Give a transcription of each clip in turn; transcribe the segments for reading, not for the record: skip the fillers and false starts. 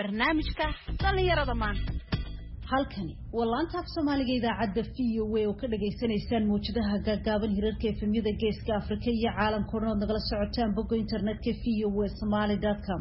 barnaamijka dhalinyarada maanta. halkani waa laanta af Soomaaliga idaacadda VOA oo ka dhageysanaysaan muujadaha gaagaaban hirarka efemyada Geeska Afrika iyo caalamka oo dhan nagala socotaan bogga internetka voasomali.com.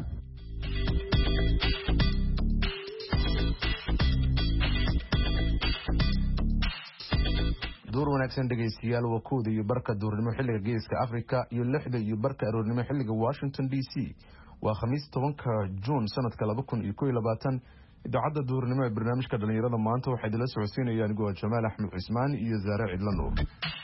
door wanaagsan dhageystayaal waa kooda iyo barka duurnimo xilliga Geeska Afrika iyo 6 iyo barka aroornimo xilliga Washington DC. waa Khamiis 10 June sanadka 2021. idaacadda duurnimo ee barnaamijka dhalinyarada maanta waxay idila socodsiinayaan anigoo Jamaal Axmed Cismaan iyo Zaare Cidlan Nuur.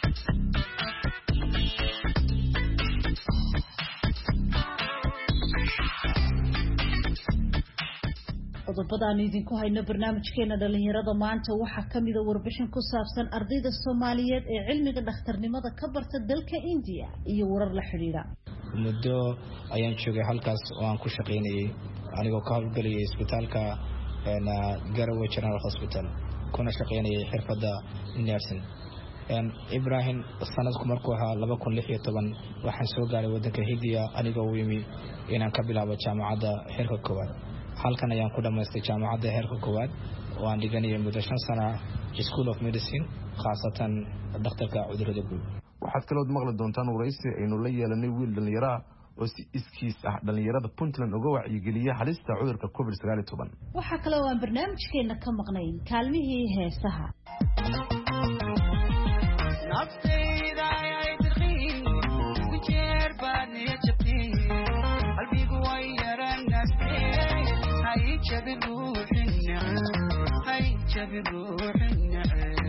qodobadaan idinku hayno barnaamijkeena dhalinyarada maanta waxaa kamid ah warbixin ku saabsan ardayda Soomaaliyeed ee cilmiga dhakhtarnimada ka barta dalka India iyo warar la xiriira. muddo ayaan joogay halkaas oo aan ku shaqeynayay anigoo ka howlgalayay isbitaalka Garowe General Hospital kuna shaqeynayay xirfadda nursing. Ibrahim sanadku markuu ahaa 2016 waxaan soo gaaray wadanka Hindiya anigoo u yimi inaan ka bilaabo jaamacadda heerka koowaad. halkan ayaan ku dhamaystay jaamacadda heerka koowaad oo aan dhiganayay muddo 5 sano School of Medicine khaasatan dhakhtarka cudurrada guud. waxaad kaloo maqli doontaan waraysi aynu la yeelanay wiil dhalinyaro oo si iskiis ah dhalinyarada Puntland uga wacyigeliya halista cudurka COVID-19. waxa kale oo aan barnaamijkeena ka maqnayn kaalmihii heesaha. naftayda ay dirqiin ku jeer baan jabtiin qalbigu way yaranaastay hay jabin ruuxina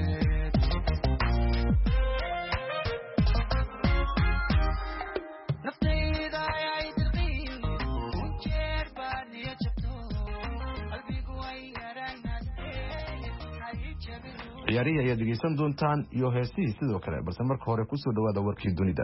naftayda ay dirqiin ku jeer baan jabto qalbigu way yaranaastay hay jabin ciyaarihi ayaad dhegeysan doontaan iyo heesihii sidoo kale balse marka hore ku soo dhawaada warkii dunida.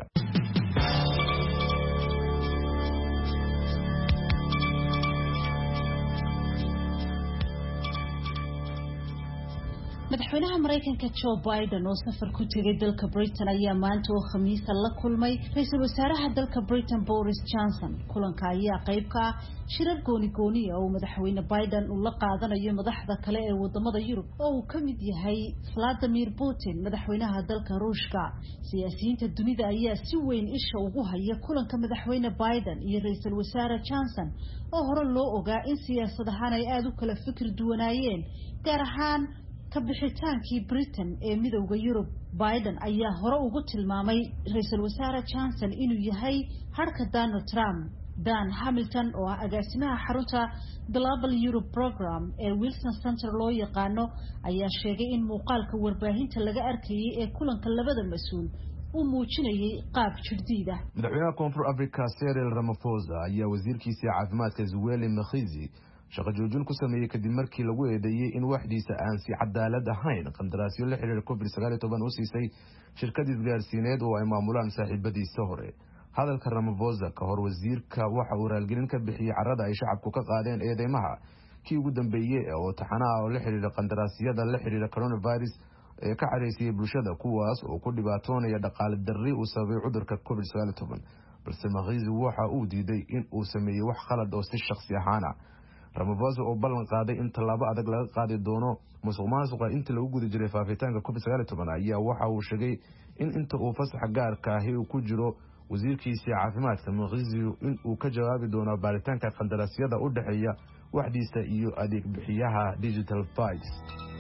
madaxweynaha Mareykanka Joe Biden oo safar ku tagay dalka Britain ayaa maanta oo Khamiis la kulmay ra'iisul wasaaraha dalka Britain Boris Johnson. kulanka ayaa qayb ka ah shirar gooni oo madaxweyne Biden uu la qaadanayo madaxda kale ee wadamada Yurub oo uu ka mid yahay Vladimir Putin madaxweynaha dalka Ruushka. siyaasiyiinta dunida ayaa si weyn isha ugu haya kulanka madaxweyne Biden iyo ra'iisul wasaare Johnson oo hore loo ogaa in siyaasadahan ay aad u kala fikir duwanaayeen gaar ahaan ka bixitaankii Britain ee midowga Yurub. Biden ayaa hore ugu tilmaamay ra'iisul wasaare Johnson inuu yahay harka Donald Trump. Dan Hamilton oo ah agaasimaha xarunta Global Europe Program ee Wilson Center loo yaqaano ayaa sheegay in muuqaalka warbaahinta laga arkayay ee kulanka labada mas'uul uu muujinayay qaab jiddiid ah. madaxweynaha Koonfur Afrika Cyril Ramaphosa ayaa wasiirkiisa caafimaadka Zweli Mkhize shaqo joojin ku sameeyay kadib markii lagu eedeeyay in waxdiisa aan si cadaalad ahayn qandaraasyo la xiriira COVID-19 u siisay shirkad isgaarsiineed oo ay maamulaan saaxiibadiisa hore. hadalka Ramaphosa ka hor wasiirka waxa uu raalgelin ka bixiyay carrada ay shacabku ka qaadeen eedeymaha kii ugu dambeeyay oo taxanaha oo la xiriira qandaraasyada la xiriira coronavirus ee ka careysay bulshada kuwaas oo ku dhibaatoonaya dhaqaale darri uu sababay cudurka COVID-19. balse Mkhize waxa uu diiday in uu sameeyo wax khalad oo si shakhsi ahaan ah. Ramaphosa oo ballan qaaday in tallaabo adag laga qaadi doono musuqmaasuqa inta lagu guda jiray faafitaanka COVID-19 ayaa waxa uu sheegay in inta uu fasaxa gaarka ah uu ku jiro wasiirkiisa caafimaadka Mkhize in uu ka jawaabi doono baaritaanka qandaraasyada u dhaxeeya waxdiisa iyo adeeg bixiyaha Digital Bytes.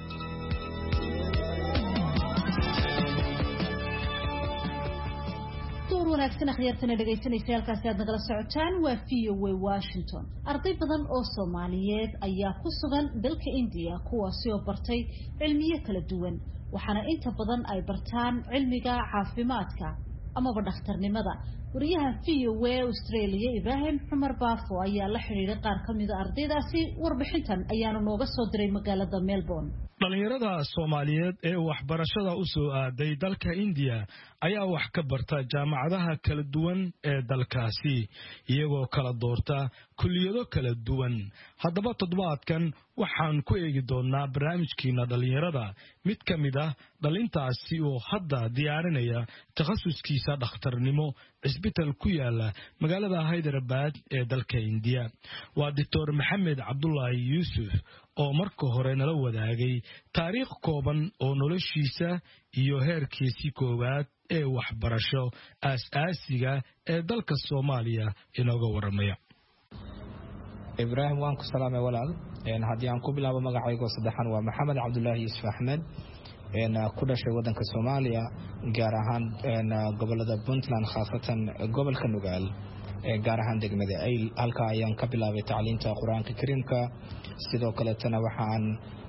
wanaagsan akhriyartana dhageysanaysa halkaas aad nagala socotaan waa VOA Washington. arday badan oo Soomaaliyeed ayaa ku sugan dalka India kuwaasi oo bartay cilmiyo kala duwan waxaana inta badan ay bartaan cilmiga caafimaadka ama dhakhtarnimada. wariyaha VOA Australia Ibrahim Umar Baafo ayaa la xiriiray qaar kamid ah ardaydaasi. warbixintan ayaanu nooga soo diray magaalada Melbourne. dhalinyarada Soomaaliyeed ee waxbarashada u soo aaday dalka India ayaa wax ka barta jaamacadaha kala duwan ee dalkaasi iyagoo kala doorta kulliyado kala duwan. haddaba toddobaadkan waxaan ku eegi doonaa barnaamijkeena dhalinyarada mid kamid ah dhalintaasi oo hadda diyaarinaya takhasuskiisa dhakhtarnimo cisbital ku yaala magaalada Hyderabad ee dalka India. Waa Dr. Maxamed Cabdullaahi Yuusuf oo marka hore nala wadaagay taariikh kooban oo noloshiisa iyo heerkiisii koowaad ee waxbarasho aasaasiga ee dalka Soomaaliya inooga waramaya. Ibrahim waan ku salaamay walaal haddii aan ku bilaabo magacayga saddexan waa Maxamed Cabdullaahi Yuusuf Axmed ku dhashay wadanka Soomaaliya gaar ahaan gobolada Puntland khaasatan gobolka Nugaal gaar ahaan degmada Ayl halka ayaan ka bilaabay tacliinta Quraanka Kariimka sidoo kale tana waxaan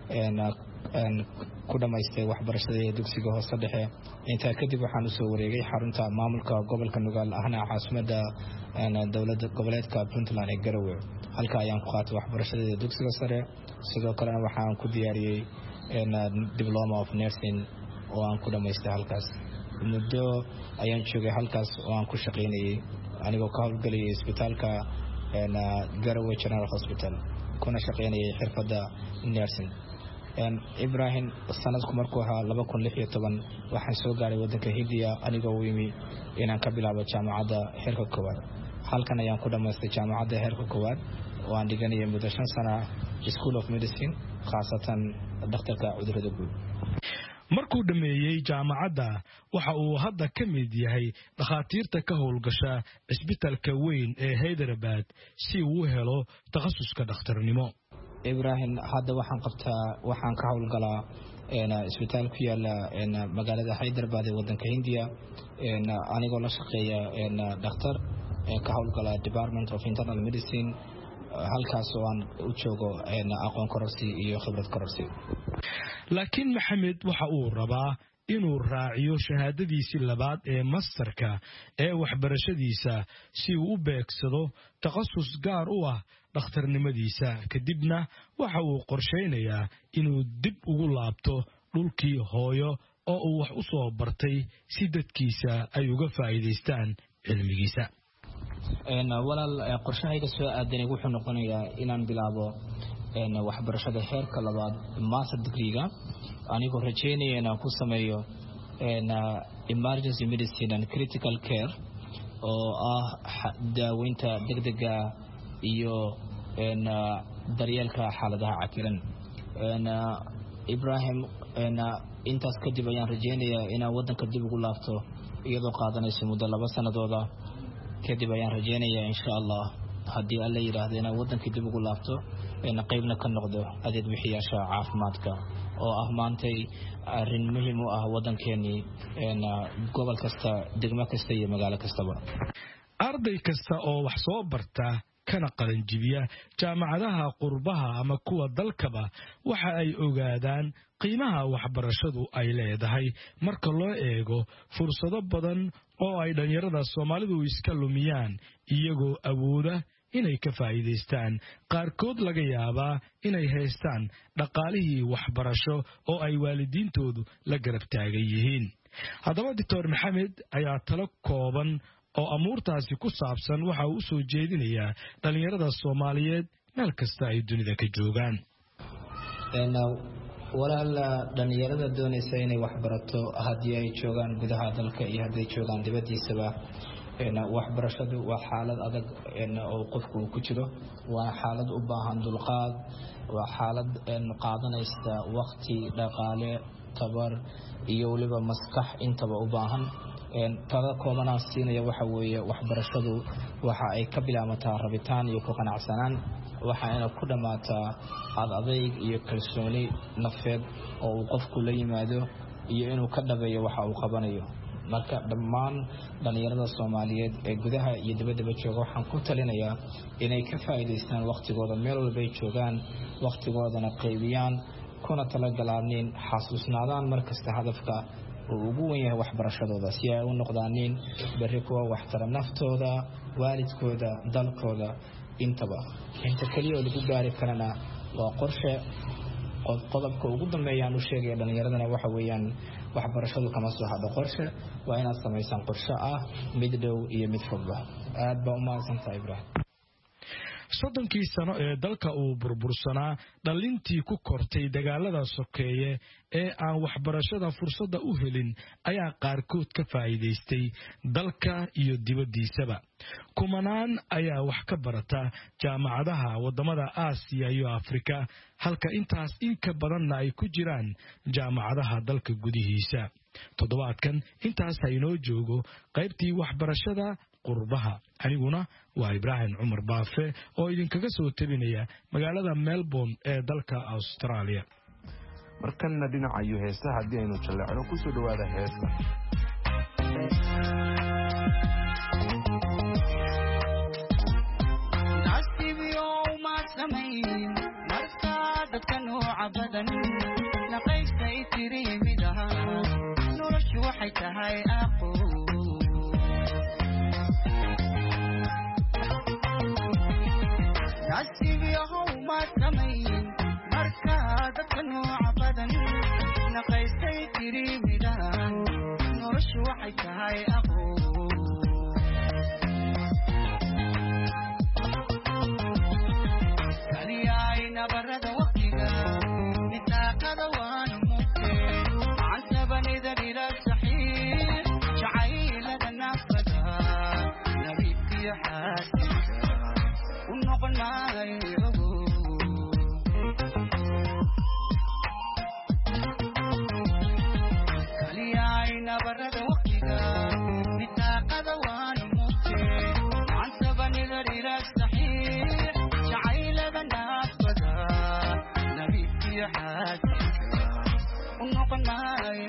ku dhamaystay waxbarashada dugsiga hoose dhexe inta kadib waxaan u soo wareegay xarunta maamulka gobolka Nugaal ahna caasimadda dawladda goboleedka Puntland ee Garowe halka ayaan ku qaatay waxbarashada dugsiga sare sidoo kale waxaan ku diyaariyay diploma of nursing oo aan ku dhamaystay halkaas muddo ayaan joogay halkaas oo aan ku shaqeynayay anigoo ka howlgalayay isbitaalka Garowe General Hospital kuna shaqeynayay xirfadda nursing Ibrahim sanadku markuu ahaa 2016 waxaan soo gaaray wadanka Hindiya anigoo u yimi inaan ka bilaabo jaamacadda heerka koowaad halkan ayaan ku dhamaystay jaamacadda heerka koowaad oo aan dhiganayay muddo 5 sano School of Medicine khaasatan dhakhtarka cudurrada guud markuu dhameeyay jaamacadda waxa uu hadda ka mid yahay dhakhaatiirta ka howlgasha isbitaalka weyn ee Hyderabad si uu helo takhasuska dhakhtarnimo Ibrahim hadda waxaan ka howlgalaa isbitaal ku yaala magaalada Hyderabad ee wadanka Hindiya anigoo la shaqeeya dhakhtar ka howlgala Department of Internal Medicine halkaas oo aan u joogo aqoon kororsi iyo khibrad kororsi laakiin Maxamed waxa uu rabaa inuu raaciyo shahaadadiisii labaad ee masterka ee waxbarashadiisa si uu u beegsado takhasus gaar u ah dhakhtarnimadiisa kadibna waxa uu qorsheynayaa inuu dib ugu laabto dhulkii hooyo oo uu wax u soo bartay si dadkiisa ay uga faa'iideystaan cilmigiisa walaal qorshahayga soo aadanay wuxuu noqonayaa inaan bilaabo waxbarashada heerka labaad master degree-ga anigoo rajeynaya inaan ku sameeyo emergency medicine and critical care oo ah daaweynta degdega iyo daryeelka xaaladaha cakiran Ibrahim intaas kadib ayaan rajeynayaa inaan wadanka dib ugu laabto iyadoo qaadanayso muddo 2 sanadooda kadib ayaan rajeynayaa insha Allah haddii alla yiraahdo inaan wadanka dib ugu laabto qaybna ka noqdo adeeg bixiyaasha caafimaadka oo ah maantay arrin muhiim u ah wadankeeni gobol kasta degmo kasta iyo magaalo kastaba arday kasta oo wax soo barta kana qalan jibiya jaamacadaha qurbaha ama kuwa dalkaba waxa ay ogaadaan qiimaha waxbarashadu ay leedahay marka loo eego fursado badan oo ay dhalinyarada Soomaalidu iska lumiyaan iyagoo awooda inay ka faa'iideystaan qaarkood laga yaabaa inay haystaan dhaqaalihii waxbarasho oo ay waalidiintoodu la garab taagan yihiin haddaba Dr. Maxamed ayaa talo kooban oo amuurtaasi ku saabsan waxa uu soo jeedinayaa dhalinyarada Soomaaliyeed meel kasta ay dunida ka joogaan walaal dhalinyarada doonaysa inay wax barato haddii ay joogaan gudaha dalka iyo haddii ay joogaan dibadiisaba waxbarashadu waa xaalad adag oo qofku ku jiro waa xaalad u baahan dulqaad waa xaalad qaadanaysa waqti dhaqaale tabar iyo waliba maskax intaba u baahan tada koobanaan siinaya waxa weeye waxbarashadu waxa ay ka bilaamataa rabitaan iyo ku qanacsanaan waxaana ku dhamaataa adayg iyo kalsooni nafeed oo uu qofku la yimaado iyo inuu ka dhabeeyo waxa uu qabanayo marka dhammaan dhalinyarada Soomaaliyeed ee gudaha iyo dibadda jooga waxaan ku talinayaa inay ka faa'iideystaan waqtigooda meel walba ay joogaan waqtigoodana qaybiyaan kuna talagalaan xasuusnaadaan markasta hadafka oo ugu weyn yahay waxbarashadooda si ay u noqdaan bari kuwa waxtar naftooda waalidkooda dalkooda intaba inta kaliya oo lagu gaari karana waa qorshe qodobka ugu dambeeya aan u sheegay dhalinyaradana waxa weeyaan waxbarashadu kama soo hadho qorshe waa inaad sameeysan qorshe ah mid dhow iyo mid fog aad baa u mahadsantahay Ibrahim soddonkii sano ee dalka uu burbursanaa dhalintii ku kortay dagaalada sokeeye ee aan waxbarashada fursadda u helin ayaa qaarkood ka faa'iidaystay dalka iyo dibaddiisaba kumanaan ayaa wax ka barata jaamacadaha waddamada Aasiya iyo Afrika halka intaas in ka badanna ay ku jiraan jaamacadaha dalka gudihiisa toddobaadkan intaas aynoo joogo qaybtii waxbarashada qurbaha aniguna waa Ibrahim Cumar Baafe oo idinkaga soo tabinaya magaalada Melbourne ee dalka Australia markanna dhinaca iyo heesta haddii aynu jaleecno ku soo dhawaada heesta dadka nooca badan naqaystay tiriimidaha noloshu waxay tahay aqoon nasiib yahow ma samayn marka dadka nooca badan naqaystay tiriimidaha noloshu waxay tahay aqoon nabarada waqtiga nitaaqada waan mugtee cantabanida ila saxiix jacaylada nafada nabiibkiyo xaasinka u noqon maayo kaliyaay nabarada waqtiga nitaaqada waan mugtee cantabanida ila saxiix jacaylada nafada ونقل معي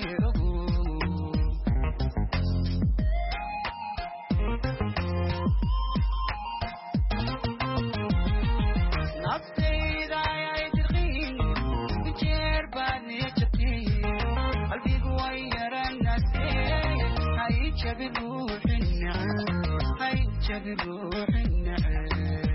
نفسي راية ترغين بجير باني يتبكي قلبي قوير الناس هاي جاب الروح النعم هاي جاب الروح النعم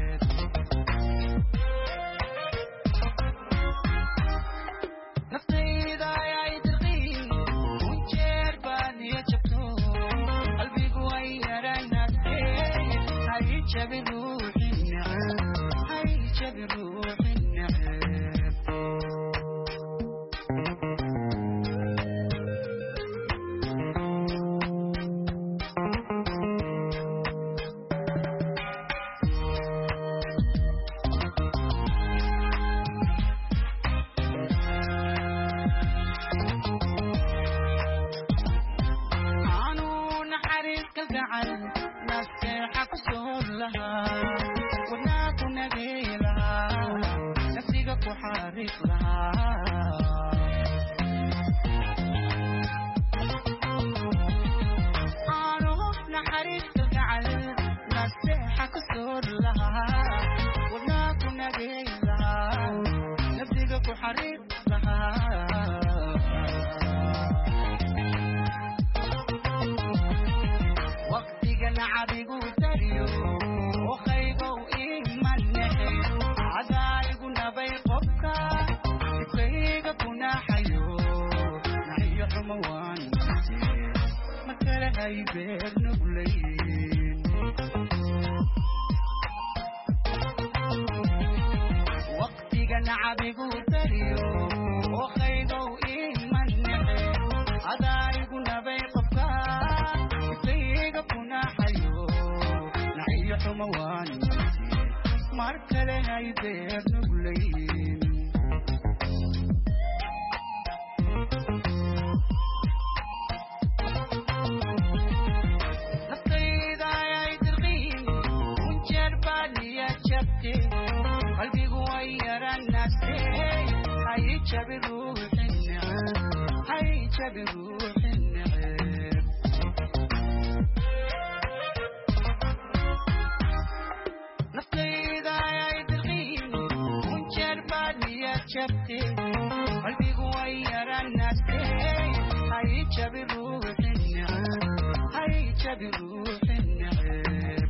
بروح النعم عايش بروح النعم قانون حريق الزعل نصيحة قصور لها وناك نبي لها نفسيك وحارق لها قانون حريق الزعل نصيحة قصور لها وناك نبي لها نفسيك وحارق لها عبيقو تريو وخيبو إيمان نحي عدايقو نبي قبكا إفليقا كنا حيو نحيو حموان مكالا هاي بير نبلين وقتي قنا عبيقو تريو وخيبو إيمان نحي عدايقو نبي قبكا كنا حيو نعيش مواني مركلة هاي بير نبلين نقيدا يا ترغين ونجرباني يا شبكي قلبي غوير الناس هاي بروح النعم هاي بروح النعم نقيدا يا ترغين ونجرباني يا شبكي قلبي غوير الناس هاي بروح النعم هاي بروح النعم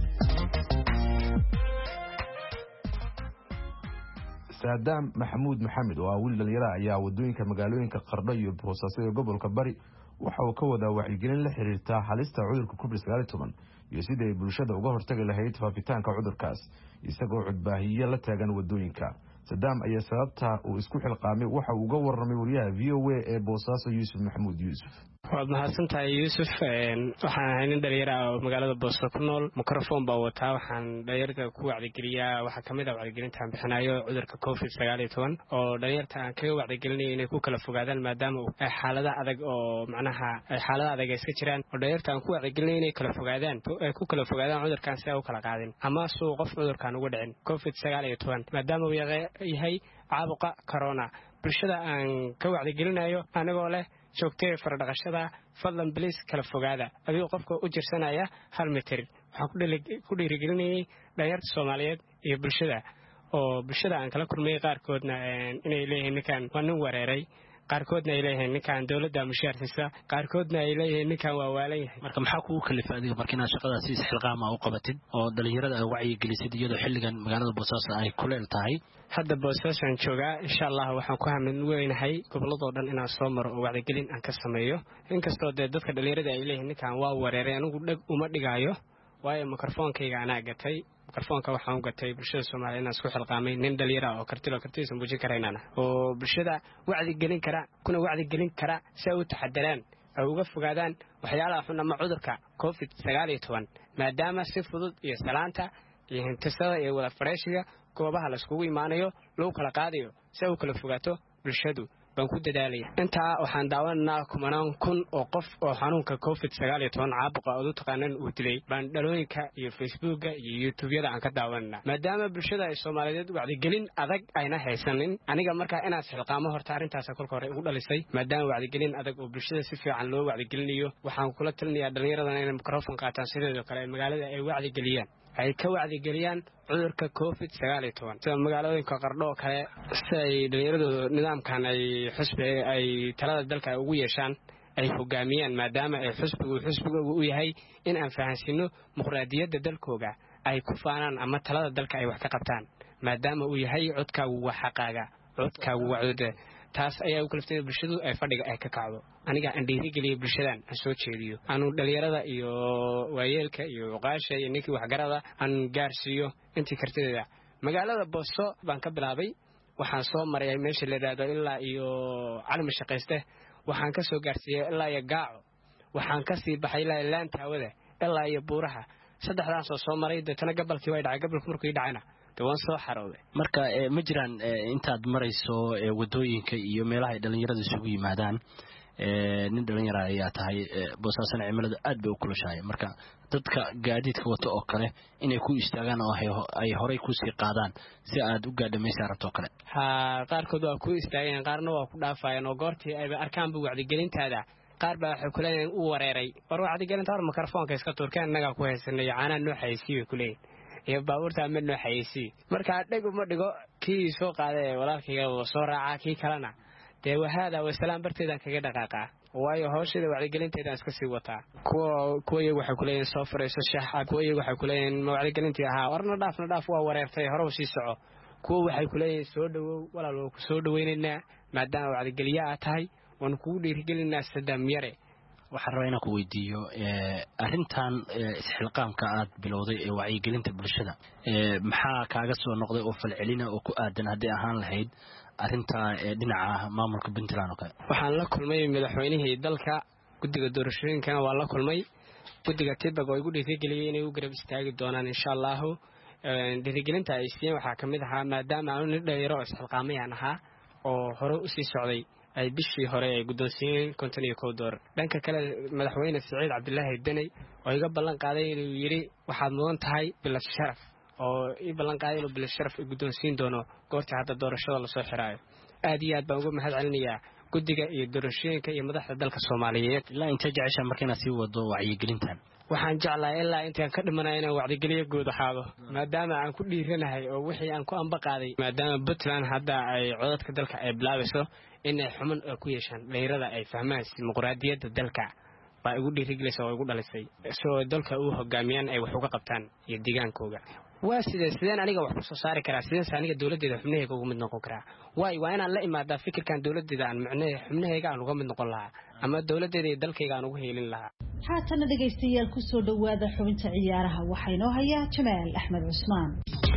saadaam maxamuud maxamed oo wiil dhalinyaro ayaa wadooyinka magaalooyinka Qardho iyo Boosaaso ee gobolka Bari waxa uu ka wadaa wacyigelin la xiriirta halista cudurka COVID-19 iyo sidii ay bulshada uga hortagi lahayd faafitaanka cudurkaas isagoo codbaahiye la taagan wadooyinka. Sadaam ayaa sababta uu isku xilqaamay waxa uu uga warramay wariyaha VOA ee Boosaaso Yuusuf Maxamuud Yuusuf. waad mahadsantahay Yuusuf. waxaan ahay nin dhalinyaro oo magaalada Boosaaso ku nool, mikrofon baa wataa. waxaan dhalinyarada ku wacdigeliyaa waxaa kamid ah wacdigelinta aan bixinayo cudurka COVID-19 oo dhalinyarta aan kaga wacdigelinayo inay ku kala fogaadaan maadaama ay xaalada adag oo macnaha ay xaalada adag iska jiraan, oo dhalinyarta aan ku wacdigelinayo inay kala fogaadaan cudurkan si ay u kala qaadin ama soo qof cudurkan uga dhicin COVID-19 maadaama uu yahay caabuqa corona. bulshada aan ka wacdigelinayo anagoo leh joogtay faradhaqashada, fadlan please kala fogaada adigoo qofka u jirsanaya 1 mitir. waxaan ku dhiirigelinayay dhalinyarta Soomaaliyeed iyo bulshada aan kala kulmay qaarkoodna inay leeyihiin ninkan waa nin wareeray, qaarkoodna ay leeyihiin ninkan dawladda mushaarkiisa, qaarkoodna ay leeyihiin ninkan waa waalan yahay. marka maxaa kugu kalifay adiga markii aad shaqadaas si xilqaama u qabatid oo dhalinyarada ay wacyi gelisay iyadoo xilligan magaalada Boosaaso ay kuleel tahay? hadda Boosaaso aan joogaa, insha Allah waxaan ku hamin weynahay goboladoo dhan inaan soo maro oo wacyigelin aan ka sameeyo. inkastoo dadka dhalinyarada ay leeyihiin ninkan waa wareeray, anigu dhag uma dhigayo waayo mikrofonkayga anaa gatay. mikrofonka waxaan u gatay bulshada Soomaaliyeed inaan isku xilqaamay nin dhalinyaro oo kartiisa muujin karaynana oo bulshada wacyigelin kara si ay u taxadaraan ay uga fogaadaan waxyaalaha xun ama cudurka COVID-19 maadaama si fudud iyo salaanta iyo hintisada iyo wada fadhiishiga goobaha la iskugu imaanayo lagu kala qaadayo si ay u kala fogaato bulshadu. baan ku dadaalaya intaa waxaan daawanaa kumanaan kun oo qof oo xanuunka COVID-19 caabuqa oo taqaanan uu dilay baan dhalooyinka iyo Facebooka iyo YouTube-yada aan ka daawanaa maadaama bulshada ay Soomaaliyeed wacdigelin adag ayna haysanin. aniga markaa inaad xilqaamo horta arintaas kolka hore ugu dhalisay maadaama wacdigelin adag oo bulshada si fiican loo wacdigelinayo. waxaan kula talinayaa dhalinyarada inay mikrofon qaataan sidoo kale magaalada ay wacdigeliyaan ay ka wacdigeliyaan cudurka COVID-19 sida magaalooyinka Qardho kale si ay dhalinyaradu nidaamkan ay xusbi ay talada dalka ugu yeeshaan ay hogaamiyaan maadaama ay xusbiga u yahay in aan fahansino muqraadiyadda dalkooga ay ku faanaan ama talada dalka ay wax ka qabtaan maadaama uu yahay codkaagu waa xaqaaga, codkaagu waa codda. taas ayaa u kaliftay bulshadu ay fadhiga ay ka kacdo. aniga aan dhiirigeliyay bulshadan aan soo jeediyo aanu dhalinyarada iyo waayeelka iyo uqaasha iyo ninkii waxgarada aan gaarsiiyo intii kartidayda. magaalada Booso baan ka bilaabay, waxaan soo maray meesha la yiraahdo ilaa iyo Calma Shaqayste, waxaan ka soo gaarsiiyay ilaa iyo Gaaco, waxaan ka sii baxay ilaa Laanta Hawada ilaa iyo Buuraha. saddexdaas soo maray dadana gabalkii way dhacay, gabalku markuu dhacayna waan soo xarooday. marka ma jiraan intaad marayso wadooyinka iyo meelaha ay dhalinyaradu isugu yimaadaan nin dhalinyaro ayaa tahay Boosaaso cimiladu aad bay u kulushahay, marka dadka gaadiidka wato oo kale inay ku istaagaan oo ay horay ku sii qaadaan si aad u gaadhamaysaa rabto kale? qaarkood waa ku istaageen, qaarna waa ku dhaafayeen oo goortii ay arkaan bu wacdigelintaada qaar baa waxay kuleeyeen u wareeray war wacdigelinta hor mikrofoonka iska turkeen naga ku haysanay caana noo xaysiyo kuleeyeen iyo baabuurta ama noo xaysi. marka dhig uma dhigo kii soo qaaday walaalkayga oo soo raaca kii kalena dee wahada wasalaam barteedan kaga dhaqaaqa waayo hawsheeda wacdigelinteeda iska sii wataa. kuwa iyagu waxay kuleeyeen soo fariiso shaaxa, kuwa iyagu waxay kuleeyeen wacdigelintii ahaa warna dhaaf waa wareertay hore u sii soco. kuwa waxay kuleeyeen soo dhawow walaal waa ku soo dhaweynaynaa maadaama wacdigeliye aad tahay waan kugu dhiirigelinaa Sadaam yare. waxaan rabaa inaan ku weydiiyo arrintan isxilqaamka aad bilowday ee wacyigelinta bulshada maxaa kaaga soo noqday oo falcelina oo ku aadan haddii ahaan lahayd arrinta dhinaca maamulka Puntland oo kale? waxaan la kulmay madaxweynihii dalka, guddiga doorashooyinkana waa la kulmay, guddiga Tibag oo igu dhiirigeliyay inay u garab istaagi doonaan insha Allah. dhiirigelinta ay siiyeen waxaa kamid ahaa maadaama aanu nin dhalinyaro isxilqaamayaan ahaa oo hore u sii socday ay bishii hore ay guddoonsiiyeen $51. dhanka kale madaxweyne Siciid Cabdullaahi Deni oo iga ballan qaaday inuu yiri waxaad mudan tahay bilad sharaf oo ii ballan qaaday inuu bilad sharaf guddoonsiin doono goorta hadda doorashada la soo xiraayo. aad iyo aad baan uga mahadcelinayaa guddiga iyo doorashooyinka iyo madaxda dalka Soomaaliyeed. ilaa inta jecesha markina sii wado wacyigelintan? waxaan jeclahay ilaa intaan ka dhimanayo inaan wacdigeliyo guud ahaado maadaama aan ku dhiiranahay oo wixii aan ku amba qaaday maadaama Puntland hadda ay codadka dalka ay bilaabayso in ay xuman ku yeeshaan dhalinyarada ay fahmaan muqraadiyadda dalka baa igu dhiirigelisay oo igu dhalisay soo dalka uu hogaamiyaan ay wax uga qabtaan iyo deegaankooda. waa sideen aniga wax ku soo saari karaa sideen aniga dawladeeda xubnahayga uga mid noqon karaa waa inaan la imaadaa fikirkan dawladeeda aan macnaheeyo xubnahayga aan uga mid noqon lahaa ama dawladeeda iyo dalkayga aan uga heelin lahaa haatana dhagaystayaal ku soo dhawaada xubinta ciyaaraha waxaa inoo haya Jamaal Axmed Cusmaan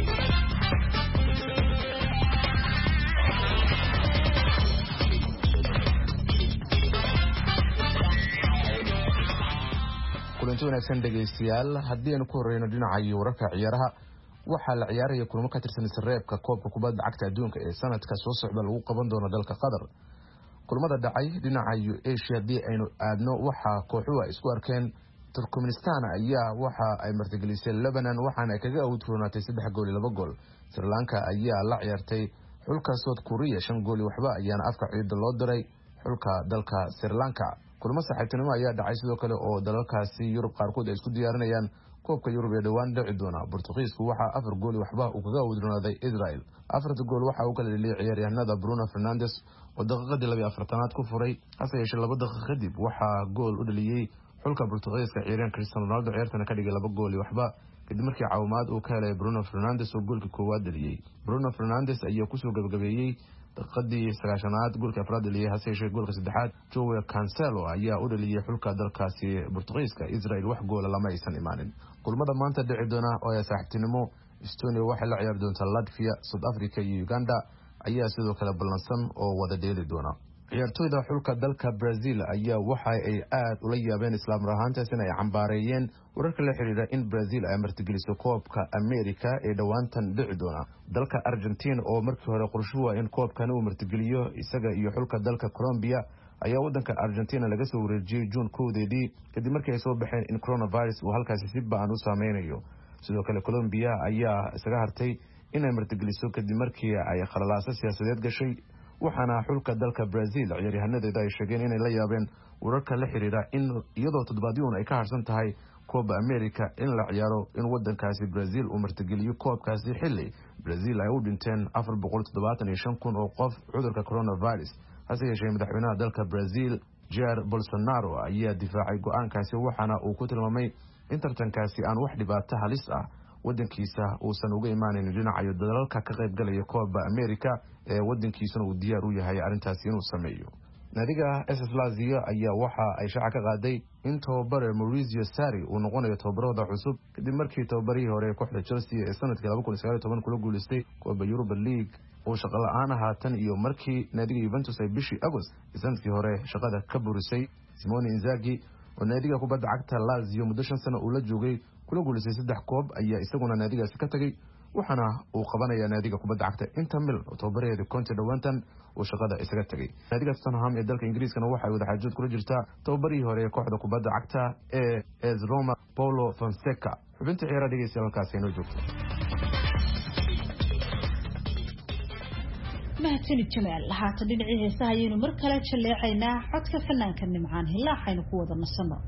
kulanti wanaagsan dhagaystayaal haddii aynu ku horeyno dhinaca wararka ciyaaraha waxaa la ciyaaraya kulamo ka tirsan isreebka koobka kubadda cagta adduunka ee sanadka soo socda lagu qaban doono dalka Qatar kulamada dhacay dhinaca Asia haddii aynu aadno waxaa kooxuhu isku arkeen Turkmenistan ayaa waxa ay martigelisay Lebanon waxaana ay kaga awdroonatay 3 gool iyo 2 gool Sri Lanka ayaa la ciyaartay xulka South Korea 5 gool iyo waxba ayaana afka ciid loo diray xulka dalka Sri Lanka kulamo saaxiibtinimo ayaa dhacay sidoo kale oo dalalkaasi Yurub qaarkood ay isku diyaarinayaan koobka Yurub ee dhawaan dhici doona Portugiisku waxa 4 gool waxba uu kaga awdroonaaday Israel 4 gool waxa uu kala dhaliyay ciyaaryahanada Bruno Fernandes oo daqiiqadii 24aad ku furay hase yeeshee 2 daqiiqo kadib waxa gool u dhaliyay xulka Portugiiska ciyaaryahan Cristiano Ronaldo ciyaartana ka dhigay 2 gool iyo waxba kadib markii caawimaad uu ka helay Bruno Fernandes oo goolka koowaad dhaliyay Bruno Fernandes ayaa ku soo gabagabeeyay daqiiqadii 9aad goolka afraad dhaliyay hase yeeshee goolka saddexaad Joao Cancelo ayaa u dhaliyay xulka dalkaasi Portugiiska Israel wax gool lama aysan imaanin kulmada maanta dhici doona oo ay saaxiibtinimo Estonia waxay la ciyaari doontaa Latvia South Africa iyo Uganda ayaa sidoo kale ballansan oo wada dheeli doona ciyaartoyda xulka dalka Brazil ayaa waxa ay aad ula yaabeen islaam rahantaas in ay cambaareeyeen wararka la xiriira in Brazil ay martigeliso koobka America ee dhawaantan dhici doona dalka Argentina oo markii hore qorshuhu in koobkan uu martigeliyo isaga iyo xulka dalka Colombia ayaa wadanka Argentina laga soo wareejiyay June 2deedii kadib markii ay soo baxeen in coronavirus uu halkaasi si ba'an u saameynayo sidoo kale Colombia ayaa isaga hartay inay martigeliso kadib markii ay khalalaas siyaasadeed gashay waxaana xulka dalka Brazil ciyaaryahanada ay sheegeen inay la yaabeen wararka la xiriira in iyadoo toddobaadyo ay ka harsan tahay Copa America in la ciyaaro in wadankaasi Brazil uu martigeliyo koobkaasi xilli Brazil ay u dhinteen 475,000 oo qof cudurka coronavirus hase yeeshee madaxweynaha dalka Brazil Jair Bolsonaro ayaa difaacay go'aankaasi waxaana uu ku tilmaamay in tartankaasi aan wax dhibaato halis ah wadankiisa uusan uga imaanin dhinaca dalalka ka qayb galaya Copa America ee wadankiisuna uu diyaar u yahay arintaasi inuu sameeyo naadiga SS Lazio ayaa waxa ay shaaca ka qaaday in tababare Maurizio Sarri uu noqonayo tababarada cusub kadib markii tababarihii hore kooxda Chelsea ee sanadkii 2019 kula guuleystay Copa Europa League oo shaqo la'aan ahaatan iyo markii naadiga Juventus ay bishii August sanadkii hore shaqada ka burisay Simone Inzaghi oo naadiga kubadda cagta Lazio muddo 5 sano uu la joogay kula guuleystay 3 koob ayaa isaguna naadigaasi ka tagay waxaana uu qabanayaa naadiga kubadda cagta Inter Milan oo tababareeda Conte dhawaantan oo shaqada isaga tagay naadiga Tottenham ee dalka Ingiriiskana waxa ay wada xaajood kula jirtaa tababarihii hore ee kooxda kubadda cagta ee AS Roma Paulo Fonseca xubinta ciyaaraha dhageysta halkaas inoo joogto mahadsanid Jamaal haatan dhinacii heesaha ayaynu mar kale jaleecaynaa codka fanaanka Nimcaan Hilaax aynu ku wada nasano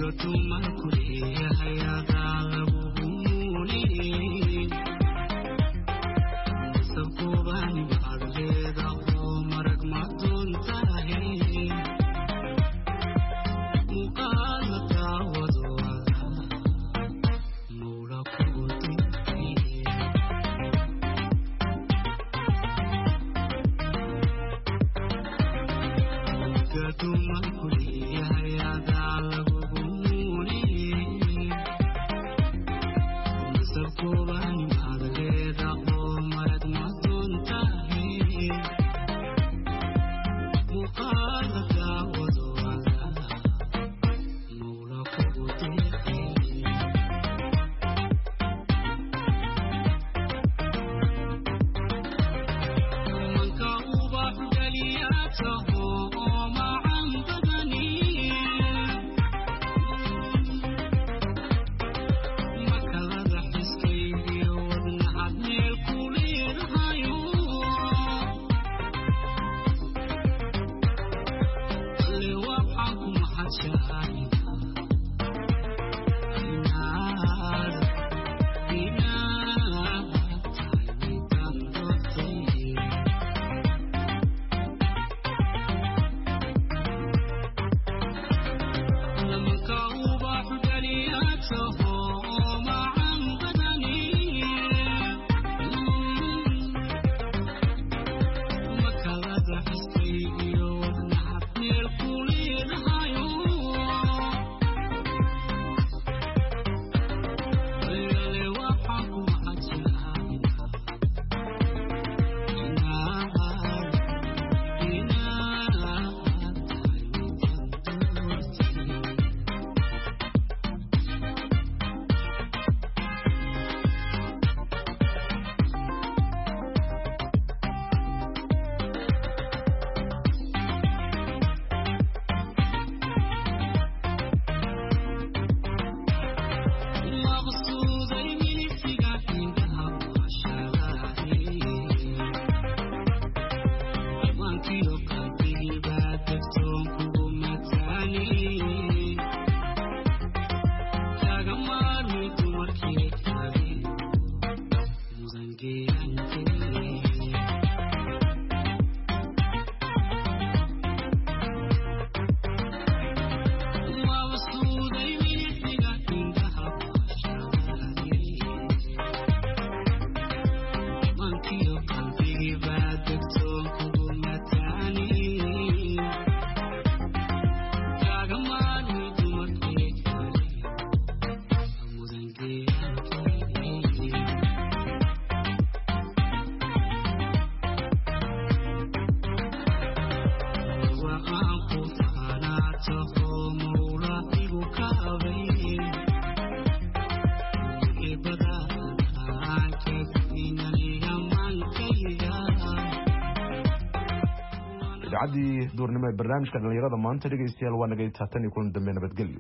idaacadii duurnimo ee barnaamijka dhalinyarada maanta dhegaystayaal waa naga taatan iyo kulan dambe nabadgelyo.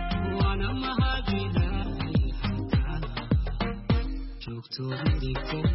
To